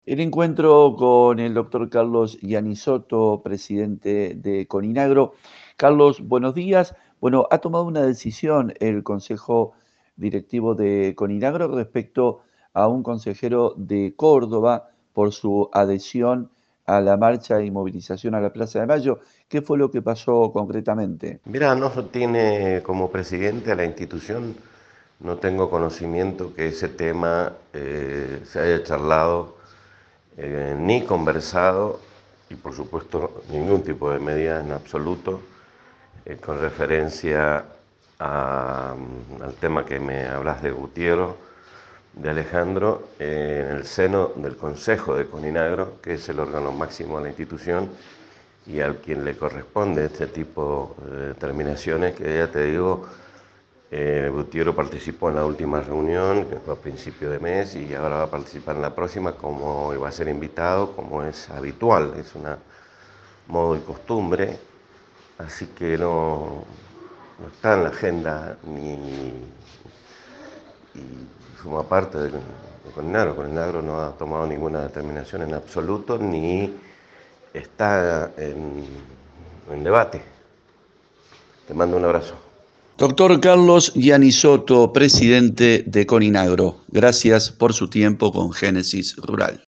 El encuentro con el doctor Carlos Giannisotto, presidente de Coninagro. Carlos, buenos días. Bueno, ha tomado una decisión el Consejo Directivo de Coninagro respecto a un consejero de Córdoba por su adhesión a la marcha y movilización a la Plaza de Mayo. ¿Qué fue lo que pasó concretamente? Mira, no tiene como presidente a la institución, no tengo conocimiento que ese tema se haya charlado ni conversado y por supuesto ningún tipo de medida en absoluto con referencia al tema que me hablas de Gutiérrez, de Alejandro, en el seno del Consejo de Coninagro, que es el órgano máximo de la institución y al quien le corresponde este tipo de determinaciones, que ya te digo, Gutiérrez participó en la última reunión, que fue a principio de mes, y ahora va a participar en la próxima, como va a ser invitado, como es habitual, es una modo y costumbre, así que no está en la agenda ni y forma parte de Coninagro. Coninagro no ha tomado ninguna determinación en absoluto, ni está en debate. Te mando un abrazo. Doctor Carlos Giannisotto, presidente de Coninagro. Gracias por su tiempo con Génesis Rural.